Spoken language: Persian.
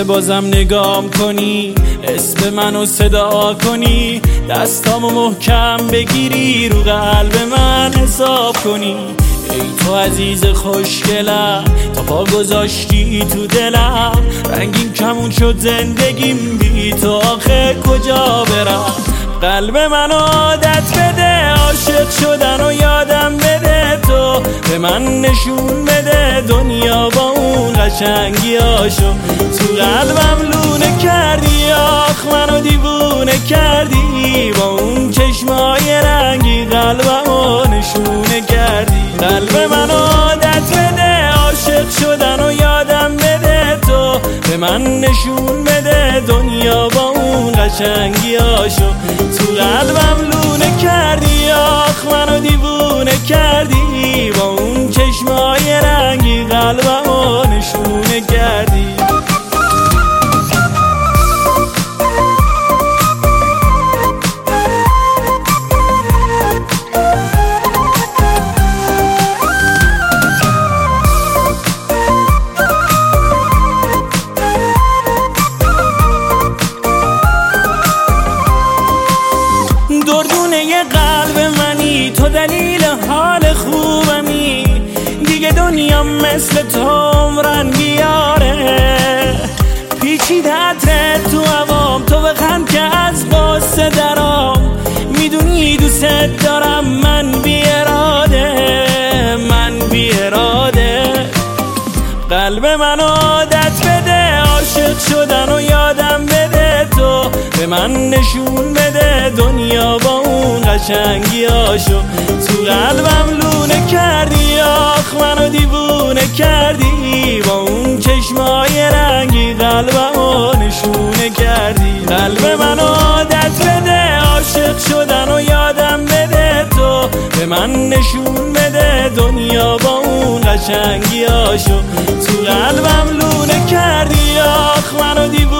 بازم نگام کنی، اسم منو صدا کنی، دستامو محکم بگیری، رو قلب من حساب کنی. ای تو عزیز خوشگلم، تا پا گذاشتی تو دلم، رنگین کمون شد زندگیم، بی تو آخه کجا برم؟ قلب من عادت بده، عاشق شدن و یادم بده، تو به من نشون بده دنیا با اون قشنگیاشو. تو قلبم لونه کردی، آخ منو دیوونه کردی، با اون چشمای رنگی قلبمو نشونه کردی. قلب من عادت بده، عاشق شدن و یادم بده، تو به من نشون بده دنیا با اون قشنگیاشو. تو قلبم لونه کردی، آخ منو دیوونه کردی، با اون چشمای رنگی قلبمو نشونه کردی. دردونه قلب منی، تو دلیل حال خوبمی، دیگه دنیا مثل تو عمرن بیاره. پیچیده عطرت تو هوام، تو بخند که از قصه درام، میدونی دوست دارم من بی اراده. قلب من عادت بده، عاشق شدن و یادم بده، تو به من نشون بده دنیا با اون قشنگیاشو. تو قلبم لونه کردی، آخ منو دیوونه کردی، با اون چشمای رنگی قلبمو نشونه کردی. قلب من عادت بده، عاشق شدن و یادم بده، تو به من نشون بده دنیا با اون قشنگیاشو. تو قلبم لونه کردی، آخ منو دیوونه